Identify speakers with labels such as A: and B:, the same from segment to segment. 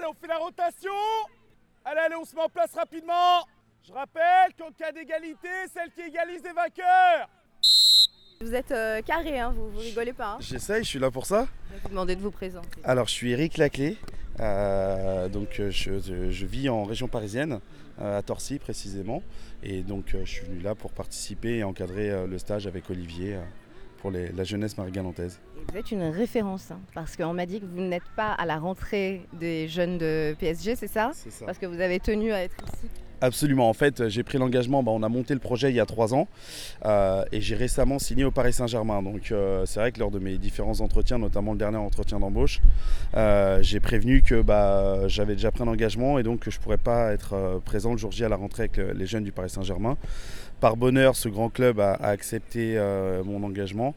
A: Allez, on fait la rotation. Allez, on se met en place rapidement. Je rappelle qu'en cas d'égalité, celle qui égalise est vainqueur.
B: Vous êtes carré, hein, vous rigolez pas. Hein.
C: J'essaye, je suis là pour ça.
B: Je vais vous demander de vous présenter.
C: Alors, je suis Eric Laclé. Je vis en région parisienne, à Torcy précisément. Et donc, je suis venu là pour participer et encadrer le stage avec Olivier pour la jeunesse marie-galantaise.
B: Vous êtes une référence, hein, parce qu'on m'a dit que vous n'êtes pas à la rentrée des jeunes de PSG, c'est ça?
C: C'est ça.
B: Parce que vous avez tenu à être ici.
C: Absolument, en fait j'ai pris l'engagement, on a monté le projet il y a 3 ans et j'ai récemment signé au Paris Saint-Germain. Donc c'est vrai que lors de mes différents entretiens, notamment le dernier entretien d'embauche, j'ai prévenu que j'avais déjà pris un engagement et donc que je ne pourrais pas être présent le jour J à la rentrée avec les jeunes du Paris Saint-Germain. Par bonheur, ce grand club a accepté mon engagement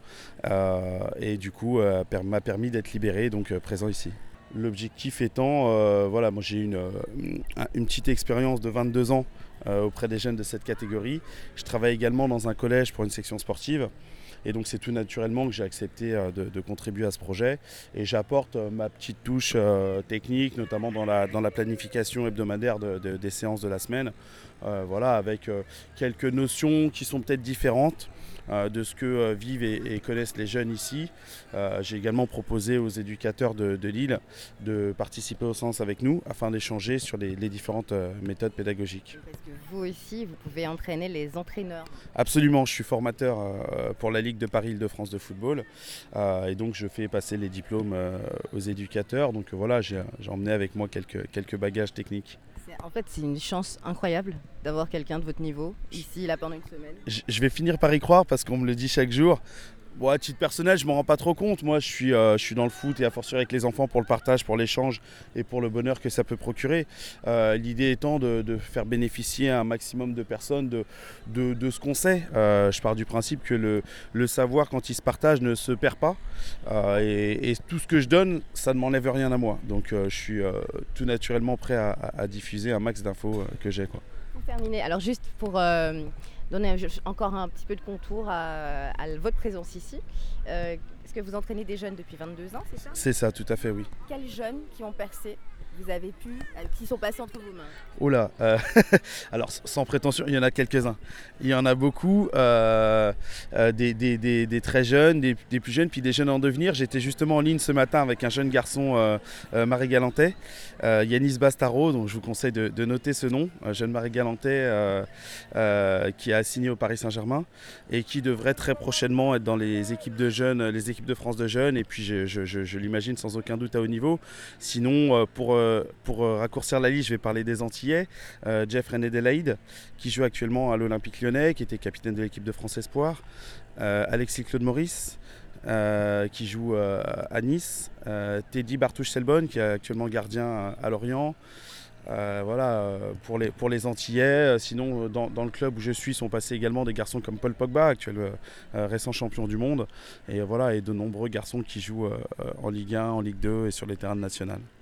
C: et du coup m'a permis d'être libéré, donc présent ici. L'objectif étant, moi j'ai une petite expérience de 22 ans auprès des jeunes de cette catégorie. Je travaille également dans un collège pour une section sportive. Et donc c'est tout naturellement que j'ai accepté de contribuer à ce projet. Et j'apporte ma petite touche technique, notamment dans la planification hebdomadaire des séances de la semaine. Avec quelques notions qui sont peut-être différentes de ce que vivent et connaissent les jeunes ici. J'ai également proposé aux éducateurs de Lille de participer au sens avec nous afin d'échanger sur les différentes méthodes pédagogiques.
B: Parce que vous aussi, vous pouvez entraîner les entraîneurs.
C: Absolument, je suis formateur pour la Ligue de Paris-Île-de-France de football et donc je fais passer les diplômes aux éducateurs. Donc voilà, j'ai emmené avec moi quelques bagages techniques.
B: En fait, c'est une chance incroyable d'avoir quelqu'un de votre niveau ici, là, pendant une semaine.
C: Je vais finir par y croire parce qu'on me le dit chaque jour. Bon, à titre personnel, je ne m'en rends pas trop compte. Moi, je suis dans le foot et à fortiori avec les enfants pour le partage, pour l'échange et pour le bonheur que ça peut procurer. L'idée étant de faire bénéficier un maximum de personnes de ce qu'on sait. Je pars du principe que le savoir, quand il se partage, ne se perd pas. Et tout ce que je donne, ça ne m'enlève rien à moi. Donc, je suis tout naturellement prêt à diffuser un max d'infos que j'ai, quoi.
B: Pour terminer, alors juste pour donner encore un petit peu de contour à votre présence ici, est-ce que vous entraînez des jeunes depuis 22 ans, c'est ça?
C: C'est ça, tout à fait, oui.
B: Quels jeunes qui ont percé vous avez qui sont passés entre vos mains?
C: Oh là, alors sans prétention, il y en a quelques-uns. Il y en a beaucoup, des très jeunes, des plus jeunes, puis des jeunes en devenir. J'étais justement en ligne ce matin avec un jeune garçon marie-galantais, Yanis Bastaro, donc je vous conseille de noter ce nom, un jeune marie-galantais qui a signé au Paris Saint-Germain et qui devrait très prochainement être dans les équipes de jeunes, les équipes de France de jeunes, et puis je l'imagine sans aucun doute à haut niveau. Sinon, pour raccourcir la liste, je vais parler des Antillais. Jeff René Delaïde, qui joue actuellement à l'Olympique Lyonnais, qui était capitaine de l'équipe de France Espoir. Alexis Claude Maurice, qui joue à Nice. Teddy Bartouche-Selbonne, qui est actuellement gardien à Lorient. Pour les Antillais. Sinon, dans le club où je suis, sont passés également des garçons comme Paul Pogba, actuel récent champion du monde. Et de nombreux garçons qui jouent en Ligue 1, en Ligue 2 et sur les terrains nationaux.